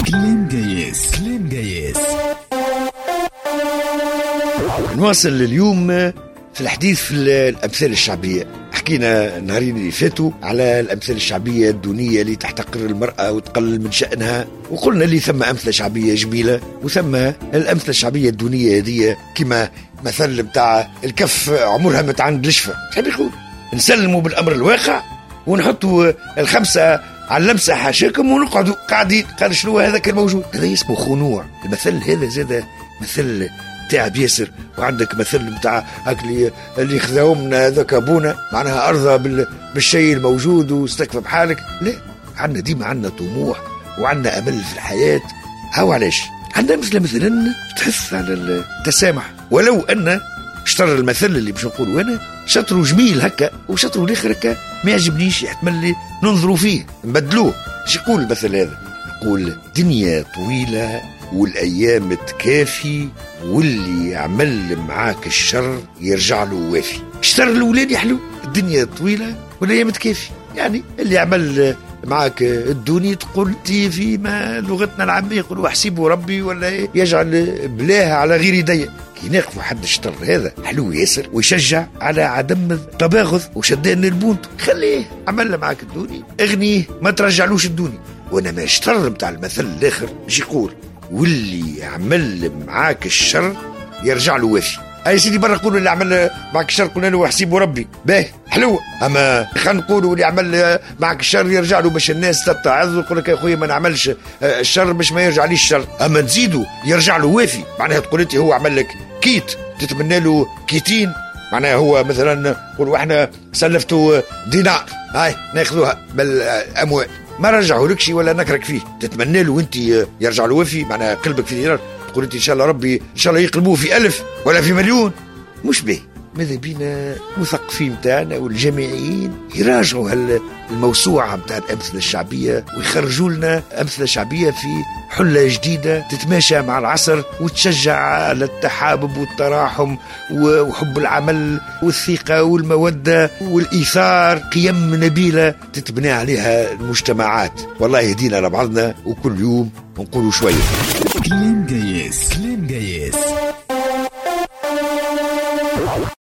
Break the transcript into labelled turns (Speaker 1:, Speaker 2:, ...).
Speaker 1: كلام جايز كلام جايز.
Speaker 2: نواصل اليوم في الحديث في الأمثال الشعبية. حكينا النهارين اللي فاتوا على الأمثال الشعبية الدونية اللي تحتقر المرأة وتقلل من شأنها، وقلنا اللي ثم أمثلة شعبية جميلة وثم الأمثلة الشعبية الدونية هذه، كما مثل بتاع الكف عمرها ما تعند الشفا. شحال يقول نسلموا بالأمر الواقع ونحطوا الخمسة على اللمسة حاشاكم ونقعدوا قاعدين. قال شنو هذا كان موجود؟ هذا اسمه خنوع. المثل هذا زاد مثل تعب ياسر. وعندك مثل بتاع اللي خذاو من ذاك ابونا، معناها ارضى بالشيء الموجود واستكفى بحالك. لا، عندنا ديما عندنا طموح وعندنا امل في الحياه. هاو علاش عندنا مثلا تحث على التسامح، ولو ان شطر المثل اللي باش نقولوا انا شطره جميل هكا وشطره الاخر هكا ما يعجبنيش، يحتمل لي ننظروا فيه نبدلوه. ايش يقول المثل هذا؟ يقول دنيا طويله والايام تكافي، واللي يعمل معاك الشر يرجع له وافي. الشر الاولاني يحلو، الدنيا طويله والايام تكافي، يعني اللي يعمل معاك الدنيا تقول تي فيما لغتنا العاميه يقولوا احسبوا ربي ولا يجعل بلاه على غير يديه. كي ناقفوا حد الشطر هذا حلو ياسر ويشجع على عدم التباغض وشدان البونت. خليه عمل معاك الدنيا، اغنيه ما ترجعلوش الدنيا. وانا ما الشطر بتاع المثل الاخر مش يقول واللي يعمل معاك الشر يرجع له وافي. اي سيدي برا نقولوا اللي عمل معك الشر قلنا له احسبوا ربي باهي حلوه، اما خلينا نقولوا اللي عمل معك الشر يرجع له باش الناس تتعظ ويقول لك يا خويا ما نعملش الشر باش ما يرجع ليش الشر. اما نزيدوا يرجع له وافي، معناها تقول انت هو عمل لك كيت تتمنى له كيتين، معناها هو مثلا قولوا احنا سلفتوا دينار هاي ناخذوها بالاموال ما رجعه لكشي ولا نكرك فيه، تتمنى له وانت يرجع له وفي، معناها قلبك في دينار تقول انت ان شاء الله ربي ان شاء الله يقلبوه في 1000 ولا في مليون. مش به. ماذا بينا مثقفين تاعنا والجامعيين يراجعوا الموسوعة بتاع الأمثلة الشعبية ويخرجوا لنا أمثلة شعبية في حلة جديدة تتماشى مع العصر وتشجع على التحابب والتراحم وحب العمل والثقة والمودة والإيثار، قيم نبيلة تتبنى عليها المجتمعات. والله يهدينا لبعضنا وكل يوم نقولوا شوية
Speaker 1: كلام جايز كلام جايز.